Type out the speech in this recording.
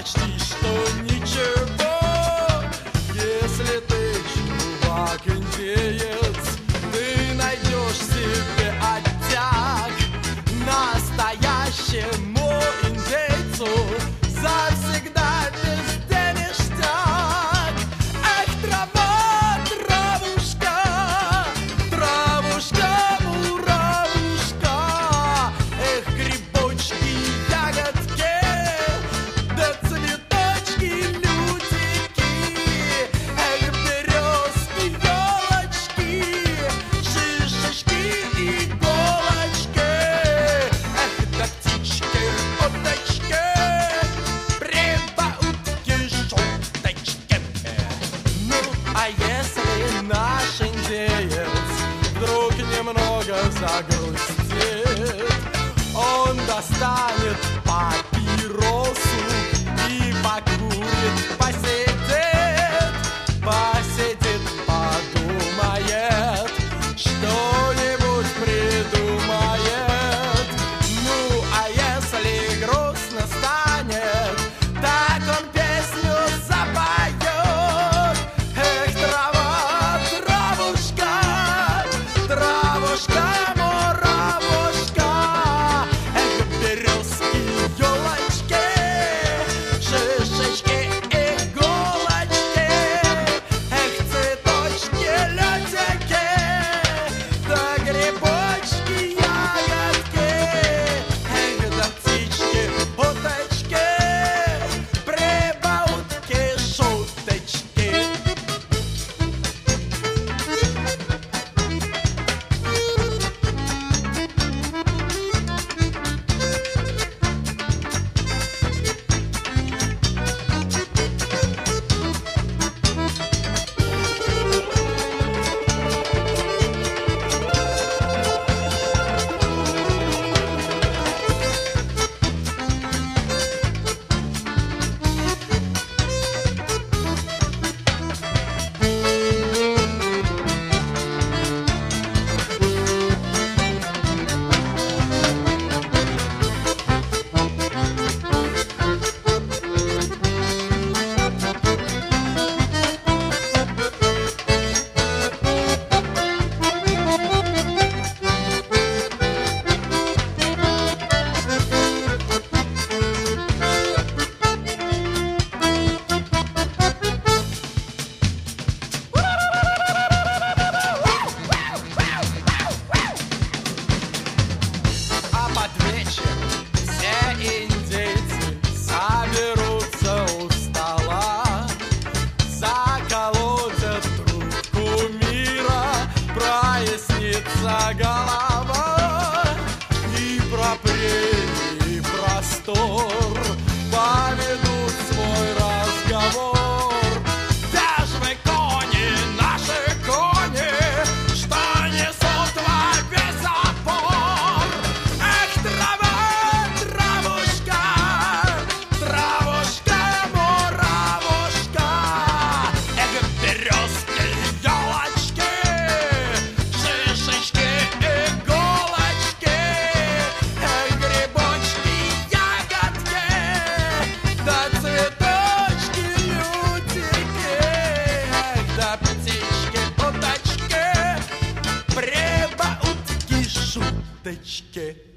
почти что ничего. Если ты чувак-индеец, ты найдешь себе оттяг. Настоящему индейцу завсегда везде ништяк. Эх, трава, травушка, травушка, муравушка, эх, грибочки, ягодки, да цветочки, лютики, эх, березки, елочки, шишечки, иголочки, эх, да птички, уточки, прибаутки, шуточки. Ну, а если наш индеец вдруг немного загрустит, он достанет папиросу и покурит, посидит, подумает, что-нибудь придумает. Ну, а если грустно станет, так он песню запоет. Эх, трава, травушка, травушка, муравушка, эх, березки, елочки, шишечки, иголочки, эх, цветочки, лютики, да грибочки, ягодки, эх, да птички, уточки, прибаутки, шуточки. А под вечер все индейцы соберутся у стола, заколотят трубку мира, прояснится голова, и про прерии простор поведут свой разговор. Где ж вы, кони, наши кони, что несут во весь опор? Эх, трава, травушка, травушка, муравушка, эх, березки, елочки, шишечки, иголочки, эх, грибочки, ягодки, да цветочки, лютики, эх, да птички, уточки, прибаутки, шуточки.